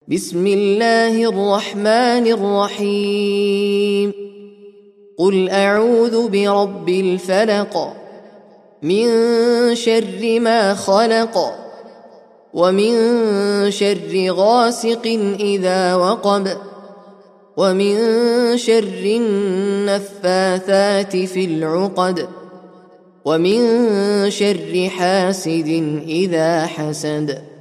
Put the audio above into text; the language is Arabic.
بسم الله الرحمن الرحيم قل أعوذ برب الفلق من شر ما خلق ومن شر غاسق إذا وقب ومن شر النفاثات في العقد ومن شر حاسد إذا حسد.